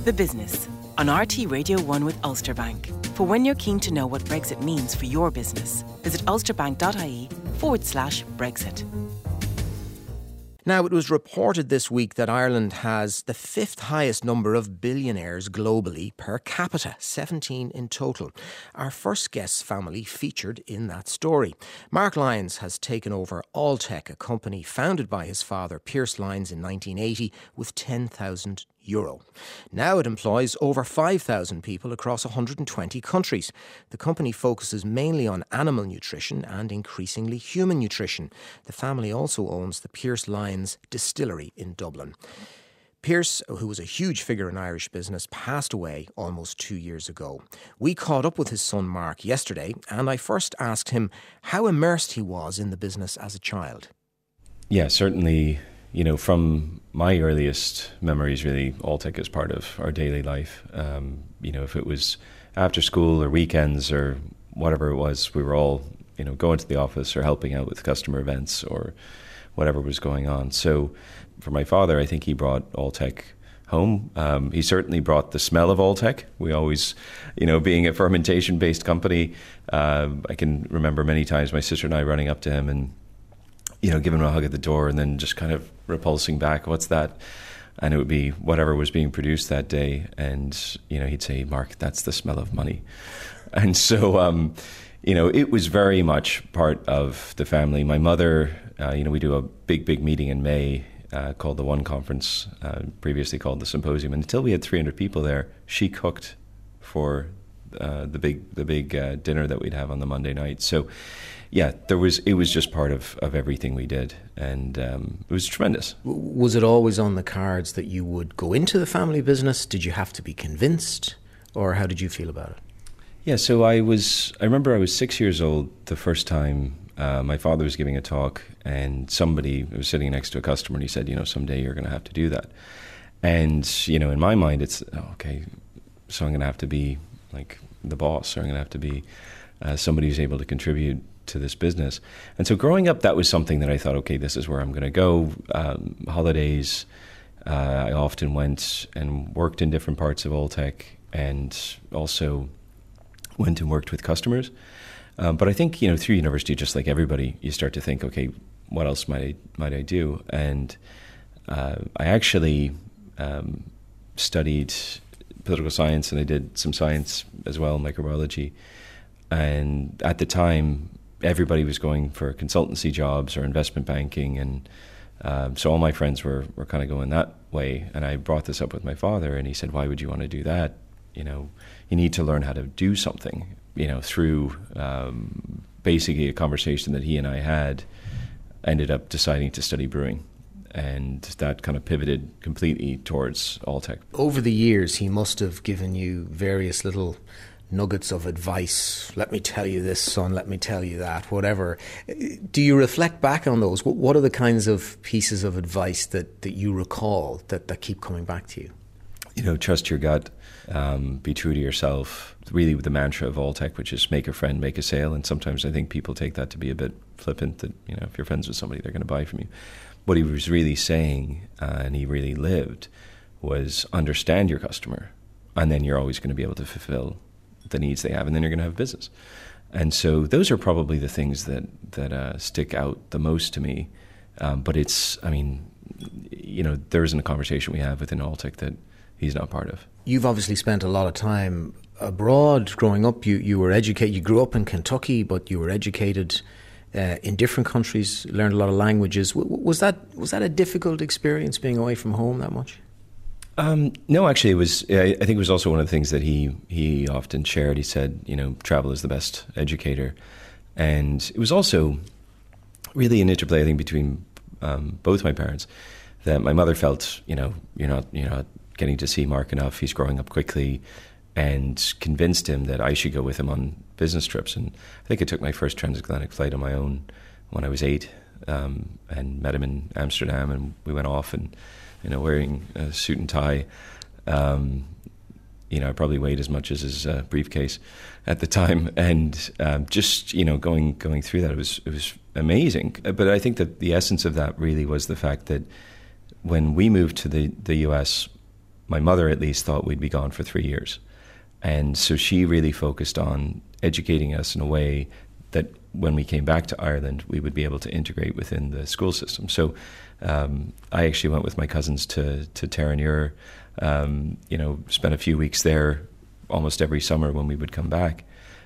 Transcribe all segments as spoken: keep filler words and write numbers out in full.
The Business on R T Radio one with Ulster Bank. For when you're keen to know what Brexit means for your business, visit ulsterbank.ie forward slash Brexit. Now, it was reported this week that Ireland has the fifth highest number of billionaires globally per capita, seventeen in total. Our first guest's family featured in that story. Mark Lyons has taken over Alltech, a company founded by his father, Pierce Lyons, in nineteen eighty with ten thousand euro. Now it employs over five thousand people across one hundred twenty countries. The company focuses mainly on animal nutrition and increasingly human nutrition. The family also owns the Pierce Lyons distillery in Dublin. Pierce, who was a huge figure in Irish business, passed away almost two years ago. We caught up with his son Mark yesterday, and I first asked him how immersed he was in the business as a child. Yeah, certainly. You know, from my earliest memories, really, Alltech is part of our daily life. Um, you know, if it was after school or weekends or whatever it was, we were all, you know, going to the office or helping out with customer events or whatever was going on. So for my father, I think he brought Alltech home. Um, he certainly brought the smell of Alltech. We always, you know, being a fermentation-based company, uh, I can remember many times my sister and I running up to him and, you know, giving him a hug at the door and then just kind of repulsing back, what's that? And it would be whatever was being produced that day. And, you know, he'd say, Mark, that's the smell of money. And so, um, you know, it was very much part of the family. My mother, uh, you know, we do a big, big meeting in May uh, called the One Conference, uh, previously called the Symposium. And until we had three hundred people there, she cooked for uh, the big, the big uh, dinner that we'd have on the Monday night. So, yeah, there was. It was just part of, of everything we did, and um, it was tremendous. Was it always on the cards that you would go into the family business? Did you have to be convinced, or how did you feel about it? Yeah, so I was. I remember I was six years old the first time uh, my father was giving a talk, and somebody was sitting next to a customer, and he said, "You know, someday you're going to have to do that." And you know, in my mind, it's oh, okay. So I'm going to have to be like the boss, or I'm going to have to be uh, somebody who's able to contribute to this business. And so growing up, that was something that I thought, okay, this is where I'm going to go. Um, holidays, uh, I often went and worked in different parts of Alltech and also went and worked with customers. Um, but I think, you know, through university, just like everybody, you start to think, okay, what else might I, might I do? And uh, I actually um, studied political science, and I did some science as well, microbiology. And at the time, everybody was going for consultancy jobs or investment banking, and um, so all my friends were, were kind of going that way. And I brought this up with my father, and he said, why would you want to do that? You know, you need to learn how to do something, you know, through um, basically a conversation that he and I had, ended up deciding to study brewing. And that kind of pivoted completely towards Alltech. Over the years, he must have given you various little nuggets of advice. Let me tell you this, son, let me tell you that, whatever. Do you reflect back on those? What are the kinds of pieces of advice that, that you recall that, that keep coming back to you? You know, trust your gut, um, be true to yourself, really with the mantra of Alltech, which is make a friend, make a sale. And sometimes I think people take that to be a bit flippant, that, you know, if you're friends with somebody, they're going to buy from you. What he was really saying, uh, and he really lived, was understand your customer, and then you're always going to be able to fulfill the needs they have, and then you're going to have business. And so those are probably the things that that uh, stick out the most to me. Um, but it's, I mean, you know, there isn't a conversation we have within Alltech that he's not part of. You've obviously spent a lot of time abroad growing up. You you were educated. You grew up in Kentucky, but you were educated uh, in different countries. Learned a lot of languages. Was that was that a difficult experience, being away from home that much? Um, no, actually, it was. I think it was also one of the things that he he often shared. He said, you know, travel is the best educator, and it was also really an interplay, I think, between um, both my parents. That my mother felt, you know, you're not you're not getting to see Mark enough. He's growing up quickly, and convinced him that I should go with him on business trips. And I think I took my first transatlantic flight on my own when I was eight, um, and met him in Amsterdam, and we went off and, you know, wearing a suit and tie. Um, you know, I probably weighed as much as his uh, briefcase at the time, and um, just, you know, going going through that, it was it was amazing. But I think that the essence of that really was the fact that when we moved to the, the U S, my mother at least thought we'd be gone for three years. And so she really focused on educating us in a way that when we came back to Ireland, we would be able to integrate within the school system. So um, I actually went with my cousins to, to Terenure, um, you know, spent a few weeks there almost every summer when we would come back,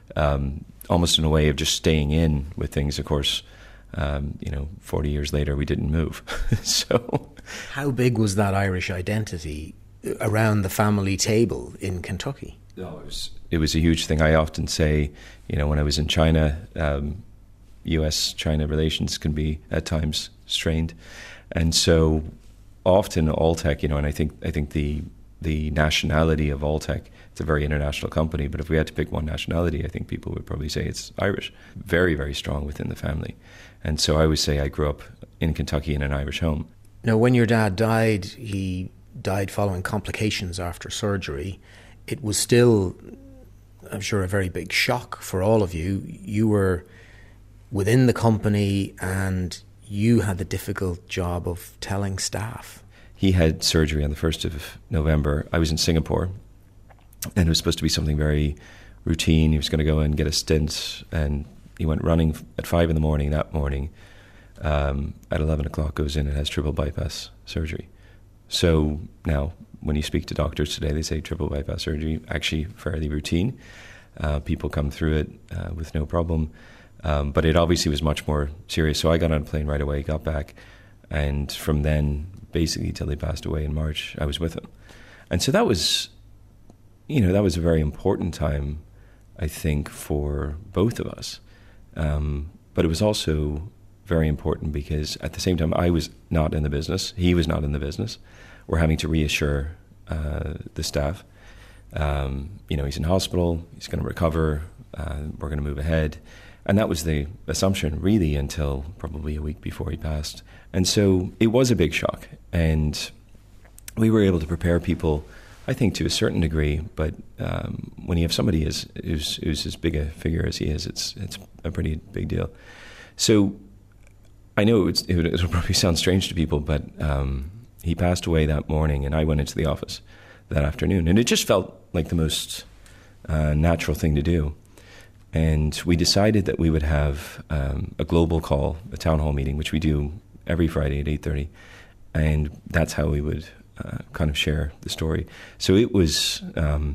um, almost in a way of just staying in with things. Of course, um, you know, forty years later, we didn't move. So, how big was that Irish identity around the family table in Kentucky? No, it was, it was a huge thing. I often say, you know, when I was in China, um, U S China relations can be at times strained. And so often Alltech, you know, and I think I think the the nationality of Alltech, it's a very international company, but if we had to pick one nationality, I think people would probably say it's Irish. Very, very strong within the family. And so I always say I grew up in Kentucky in an Irish home. Now, when your dad died, he died following complications after surgery. It was still, I'm sure, a very big shock for all of you. You were within the company and you had the difficult job of telling staff. He had surgery on the first of November. I was in Singapore, and it was supposed to be something very routine. He was going to go and get a stint, and he went running at five in the morning that morning. Um, at eleven o'clock goes in and has triple bypass surgery. So now, when you speak to doctors today, they say triple bypass surgery, actually fairly routine. Uh, people come through it uh, with no problem. Um, but it obviously was much more serious. So I got on a plane right away, got back, and from then, basically till he passed away in March, I was with him. And so that was, you know, that was a very important time, I think, for both of us. Um, but it was also very important because at the same time, I was not in the business. He was not in the business. We're having to reassure uh, the staff. Um, you know, he's in hospital. He's going to recover. Uh, we're going to move ahead. And that was the assumption, really, until probably a week before he passed. And so it was a big shock. And we were able to prepare people, I think, to a certain degree. But um, when you have somebody as, who's, who's as big a figure as he is, it's it's a pretty big deal. So I know it's, it would, it'll probably sound strange to people, but um, he passed away that morning, and I went into the office that afternoon. And it just felt like the most uh, natural thing to do. And we decided that we would have um, a global call, a town hall meeting, which we do every Friday at eight thirty. And that's how we would uh, kind of share the story. So it was, um,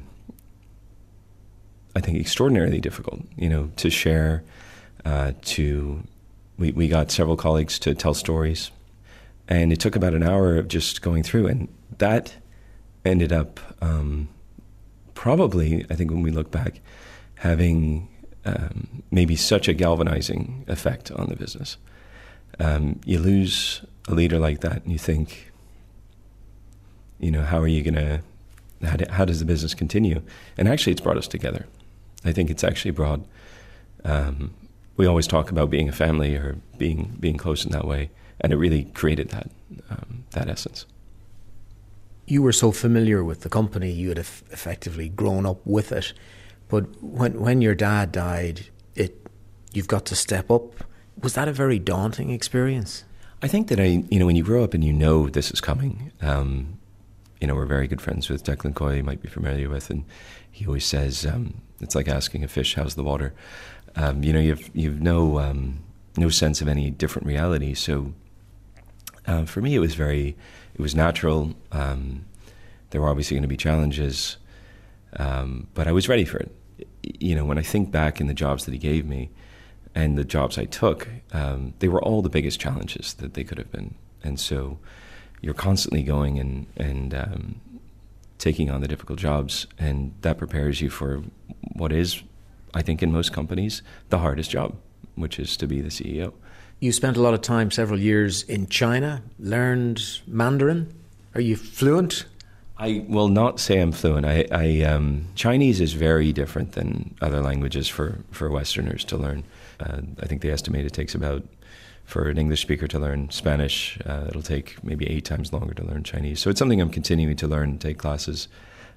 I think, extraordinarily difficult, you know, to share, uh, to, we, we got several colleagues to tell stories. And it took about an hour of just going through. And that ended up um, probably, I think when we look back, having Um, maybe such a galvanizing effect on the business. Um, you lose a leader like that and you think, you know, how are you going to, how, do, how does the business continue? And actually it's brought us together. I think it's actually brought, um, we always talk about being a family or being being close in that way, and it really created that um, that essence. You were so familiar with the company, you had eff- effectively grown up with it. But when when your dad died, it you've got to step up. Was that a very daunting experience? I think that I, you know, when you grow up and you know this is coming, um, you know, we're very good friends with Declan Coyle, you might be familiar with, and he always says um, it's like asking a fish, "How's the water?" Um, you know, you've you've no um, no sense of any different reality. So uh, for me, it was very, it was natural. Um, there were obviously going to be challenges. Um, but I was ready for it. You know, when I think back in the jobs that he gave me and the jobs I took, um, they were all the biggest challenges that they could have been. And so you're constantly going and, and um, taking on the difficult jobs, and that prepares you for what is, I think in most companies, the hardest job, which is to be the C E O. You spent a lot of time, several years in China, learned Mandarin. Are you fluent? I will not say I'm fluent. I, I um, Chinese is very different than other languages for, for Westerners to learn. Uh, I think they estimate it takes about, for an English speaker to learn Spanish, uh, it'll take maybe eight times longer to learn Chinese. So it's something I'm continuing to learn and take classes.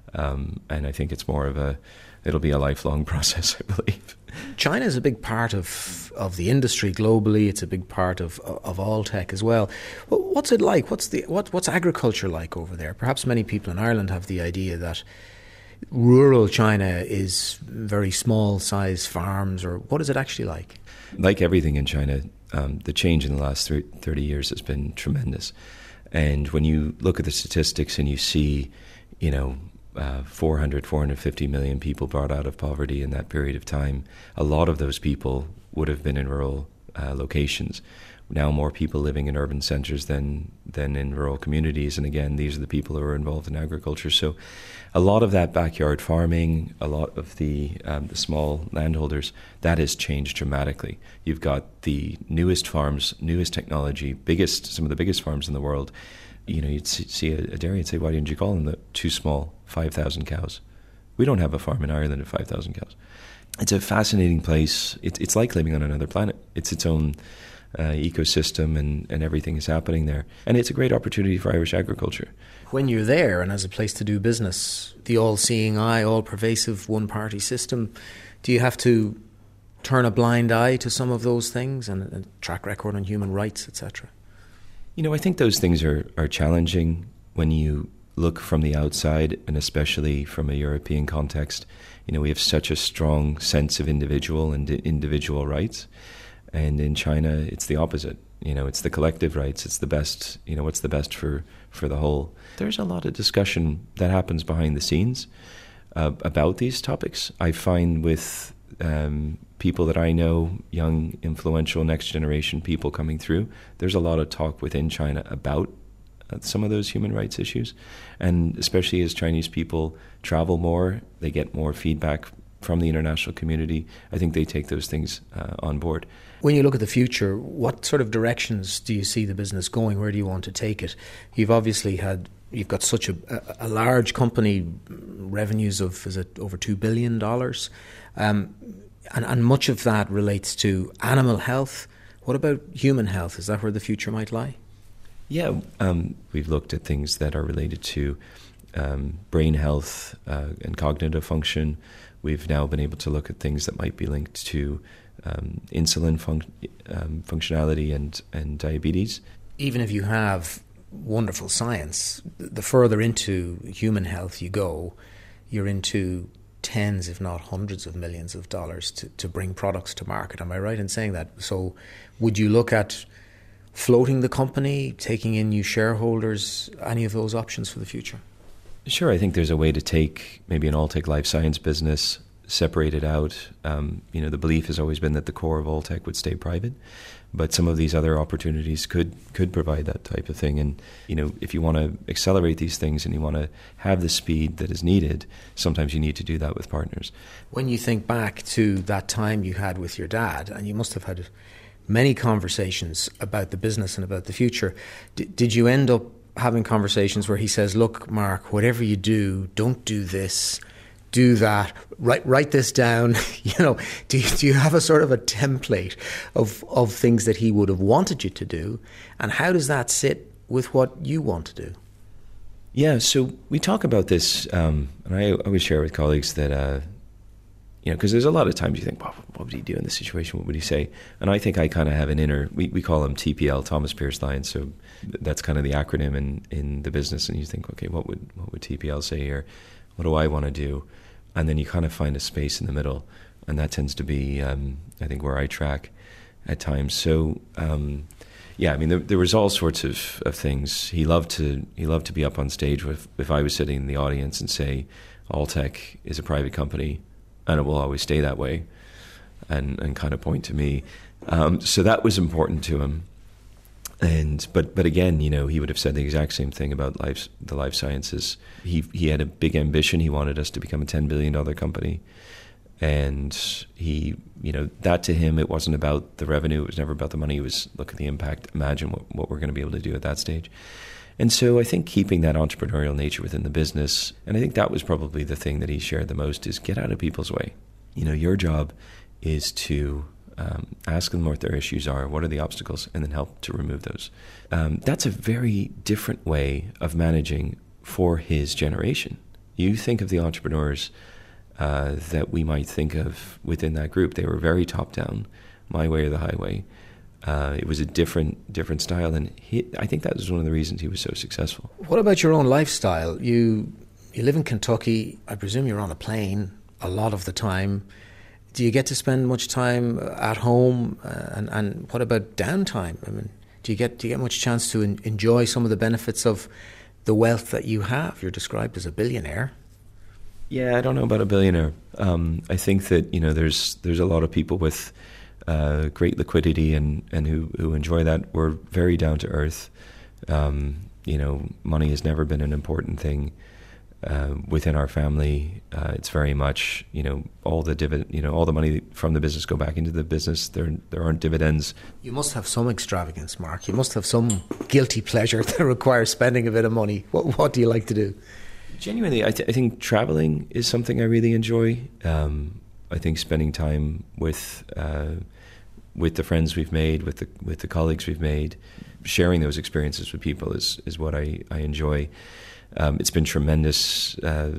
Um, and I think it's more of a, it'll be a lifelong process, I believe. China is a big part of of the industry globally. It's a big part of of Alltech as well. What's it like? What's the what what's agriculture like over there? Perhaps many people in Ireland have the idea that rural China is very small size farms, or what is it actually like? Like everything in China, um, the change in the last thirty years has been tremendous. And when you look at the statistics and you see, you know, uh, four hundred, four hundred fifty million people brought out of poverty in that period of time, a lot of those people would have been in rural uh, locations. Now more people living in urban centres than than in rural communities. And again, these are the people who are involved in agriculture. So a lot of that backyard farming, a lot of the, um, the small landholders, that has changed dramatically. You've got the newest farms, newest technology, biggest, some of the biggest farms in the world. You know, you'd see a, a dairy and say, why didn't you call them the too small, five thousand cows? We don't have a farm in Ireland of five thousand cows. It's a fascinating place. It, it's like living on another planet. It's its own Uh, ecosystem, and, and everything is happening there. And it's a great opportunity for Irish agriculture. When you're there and as a place to do business, the all-seeing eye, all-pervasive one-party system, do you have to turn a blind eye to some of those things, and a track record on human rights, et cetera? You know, I think those things are, are challenging when you look from the outside, and especially from a European context. You know, we have such a strong sense of individual and individual rights. And in China, it's the opposite. You know, it's the collective rights. It's the best, you know, what's the best for, for the whole. There's a lot of discussion that happens behind the scenes uh, about these topics. I find with um, people that I know, young, influential, next generation people coming through, there's a lot of talk within China about uh, some of those human rights issues. And especially as Chinese people travel more, they get more feedback from the international community. I think they take those things uh, on board. When you look at the future, what sort of directions do you see the business going? Where do you want to take it? You've obviously had, you've got such a, a, a large company, revenues of, is it over two billion dollars? Um, and, and much of that relates to animal health. What about human health? Is that where the future might lie? Yeah, um, we've looked at things that are related to um, brain health uh, and cognitive function. We've now been able to look at things that might be linked to um, insulin func- um, functionality and, and diabetes. Even if you have wonderful science, the further into human health you go, you're into tens, if not hundreds of millions of dollars to, to bring products to market. Am I right in saying that? So would you look at floating the company, taking in new shareholders, any of those options for the future? Sure, I think there's a way to take maybe an Alltech life science business, separate it out. Um, you know, the belief has always been that the core of Alltech would stay private, but some of these other opportunities could could provide that type of thing. And, you know, if you want to accelerate these things and you want to have the speed that is needed, sometimes you need to do that with partners. When you think back to that time you had with your dad, and you must have had many conversations about the business and about the future, D- did you end up having conversations where he says, look, Mark, whatever you do, don't do this, do that, write write this down? You know, do you, do you have a sort of a template of, of things that he would have wanted you to do? And how does that sit with what you want to do? Yeah, so we talk about this, um, and I always share with colleagues that, uh, you know, because there's a lot of times you think, well, what would he do in this situation? What would he say? And I think I kind of have an inner, we, we call him T P L, Thomas Pearce Lyons, so that's kind of the acronym in, in the business. And you think, okay, what would what would T P L say here? What do I want to do? And then you kind of find a space in the middle. And that tends to be, um, I think, where I track at times. So, um, yeah, I mean, there, there was all sorts of, of things. He loved to he loved to be up on stage with, if I was sitting in the audience and say, Alltech is a private company, and it will always stay that way, and, and kind of point to me. Um, so that was important to him. And but but again, you know, he would have said the exact same thing about life, the life sciences. He he had a big ambition. He wanted us to become a ten billion dollars company. And he, you know, that to him, it wasn't about the revenue. It was never about the money. It was, look at the impact. Imagine what, what we're going to be able to do at that stage. And so I think keeping that entrepreneurial nature within the business, and I think that was probably the thing that he shared the most, is get out of people's way. You know, your job is to um, ask them what their issues are, what are the obstacles, and then help to remove those. Um, that's a very different way of managing for his generation. You think of the entrepreneurs uh, that we might think of within that group. They were very top down, my way or the highway. Uh, it was a different different style, and he, I think that was one of the reasons he was so successful. What about your own lifestyle? You you live in Kentucky. I presume you're on a plane a lot of the time. Do you get to spend much time at home? Uh, and and what about downtime? I mean, do you get do you get much chance to en- enjoy some of the benefits of the wealth that you have? You're described as a billionaire. Yeah, I don't know about a billionaire. Um, I think that you know there's there's a lot of people with Uh, great liquidity and, and who, who enjoy that. We're very down to earth. Um, you know, money has never been an important thing uh, within our family. Uh, it's very much, you know, all the dividend, you know, all the money from the business go back into the business. There there aren't dividends. You must have some extravagance, Mark. You must have some guilty pleasure that requires spending a bit of money. What what do you like to do? Genuinely, I, th- I think traveling is something I really enjoy. Um, I think spending time with uh, with the friends we've made, with the with the colleagues we've made, sharing those experiences with people is is what I I enjoy. Um, it's been tremendous. Uh,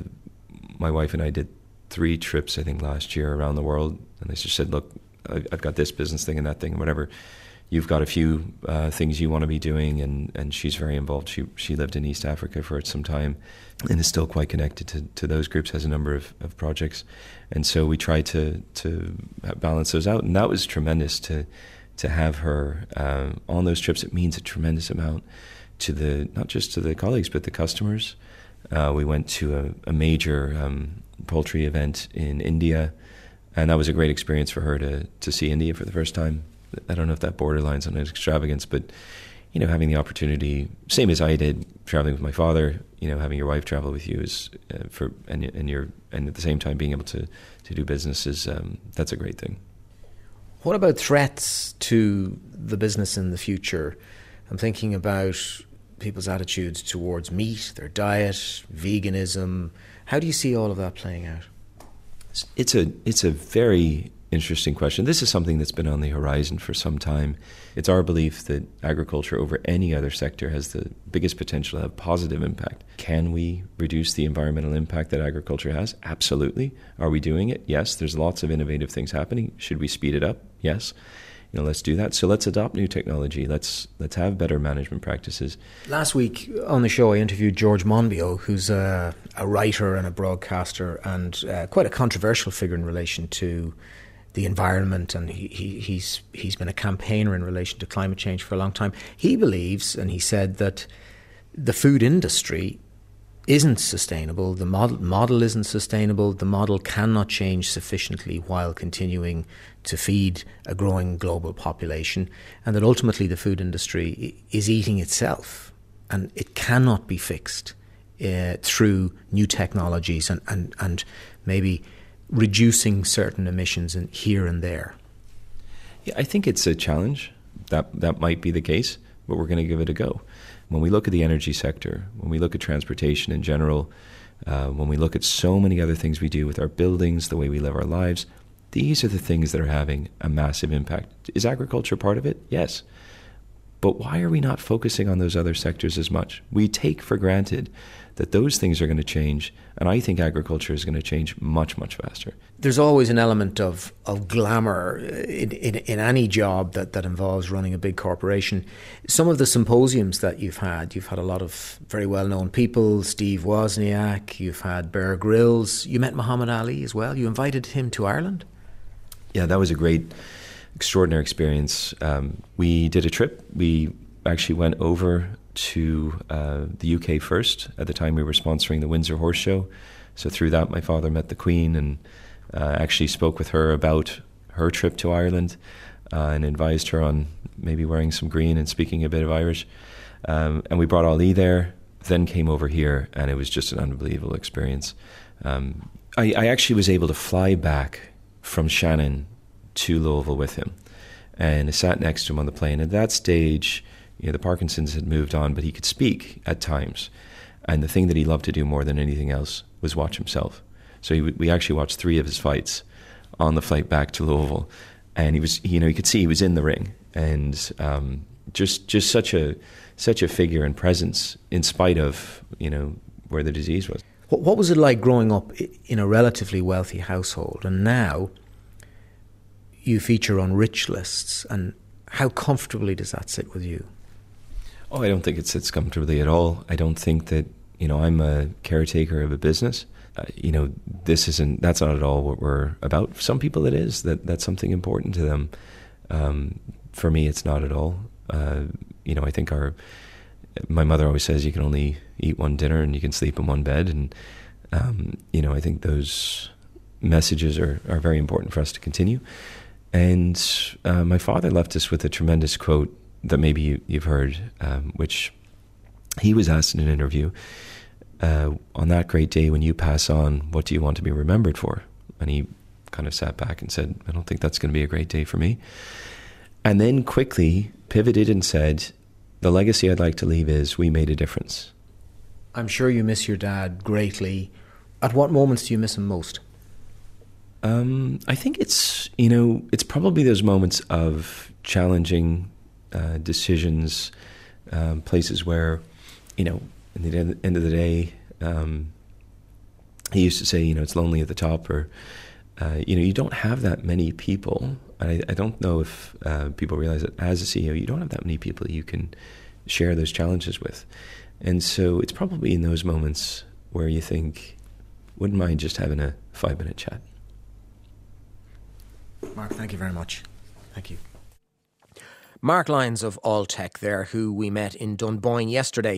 my wife and I did three trips, I think, last year around the world, and they just said, "Look, I've got this business thing and that thing, and whatever. You've got a few uh, things you want to be doing," and, and she's very involved. She she lived in East Africa for some time and is still quite connected to, to those groups, has a number of, of projects. And so we try to to balance those out. And that was tremendous to to have her uh, on those trips. It means a tremendous amount to the, not just to the colleagues, but the customers. Uh, we went to a, a major um, poultry event in India, and that was a great experience for her to, to see India for the first time. I don't know if that borderlines on an extravagance, but, you know, having the opportunity, same as I did, traveling with my father, you know, having your wife travel with you is uh, for, and and you're, and at the same time being able to, to do business is, um, that's a great thing. What about threats to the business in the future? I'm thinking about people's attitudes towards meat, their diet, veganism. How do you see all of that playing out? It's a, it's a very interesting question. This is something that's been on the horizon for some time. It's our belief that agriculture over any other sector has the biggest potential to have positive impact. Can we reduce the environmental impact that agriculture has? Absolutely. Are we doing it? Yes. There's lots of innovative things happening. Should we speed it up? Yes. You know, let's do that. So let's adopt new technology. Let's let's have better management practices. Last week on the show, I interviewed George Monbiot, who's a, a writer and a broadcaster and uh, quite a controversial figure in relation to the environment, and he, he, he's he's been a campaigner in relation to climate change for a long time. He believes, and he said, that the food industry isn't sustainable, the model, model isn't sustainable, the model cannot change sufficiently while continuing to feed a growing global population, and that ultimately the food industry is eating itself, and it cannot be fixed uh, through new technologies and, and, and maybe reducing certain emissions in here and there. Yeah, I think it's a challenge. That that might be the case, but we're going to give it a go. When we look at the energy sector, when we look at transportation in general, uh, when we look at so many other things we do with our buildings, the way we live our lives, these are the things that are having a massive impact. Is agriculture part of it? Yes. But why are we not focusing on those other sectors as much? We take for granted that those things are going to change, and I think agriculture is going to change much, much faster. There's always an element of, of glamour in, in, in any job that, that involves running a big corporation. Some of the symposiums that you've had, you've had a lot of very well-known people, Steve Wozniak, you've had Bear Grylls, you met Muhammad Ali as well. You invited him to Ireland? Yeah, that was a great, extraordinary experience. Um, we did a trip. We actually went over to uh, the U K first. At the time we were sponsoring the Windsor Horse Show. So through that my father met the Queen and uh, actually spoke with her about her trip to Ireland uh, and advised her on maybe wearing some green and speaking a bit of Irish. Um, and we brought Ali there, then came over here, and it was just an unbelievable experience. Um, I, I actually was able to fly back from Shannon to Louisville with him, and I sat next to him on the plane. At that stage, you know, the Parkinson's had moved on, but he could speak at times. And the thing that he loved to do more than anything else was watch himself. So he, we actually watched three of his fights on the flight back to Louisville. And he was, you know, you could see he was in the ring. And um, just just such a such a figure and presence in spite of, you know, where the disease was. What, what was it like growing up in a relatively wealthy household, and now you feature on rich lists, and how comfortably does that sit with you? Oh, I don't think it sits comfortably at all. I don't think that, you know, I'm a caretaker of a business. Uh, you know, this isn't, that's not at all what we're about. For some people it is, that that's something important to them. Um, for me, it's not at all. Uh, you know, I think our, my mother always says you can only eat one dinner and you can sleep in one bed. And, um, you know, I think those messages are, are very important for us to continue. And uh, my father left us with a tremendous quote that maybe you, you've heard, um, which he was asked in an interview, uh, on that great day when you pass on, what do you want to be remembered for? And he kind of sat back and said, I don't think that's going to be a great day for me. And then quickly pivoted and said, the legacy I'd like to leave is we made a difference. I'm sure you miss your dad greatly. At what moments do you miss him most? Um, I think it's, you know, it's probably those moments of challenging uh, decisions, um, places where, you know, in the end of the day, um, he used to say, you know, it's lonely at the top, or, uh, you know, you don't have that many people. I, I don't know if uh, people realize that as a C E O, you don't have that many people you can share those challenges with. And so it's probably in those moments where you think, wouldn't mind just having a five-minute chat. Mark, thank you very much. Thank you. Mark Lyons of Alltech there, who we met in Dunboyne yesterday.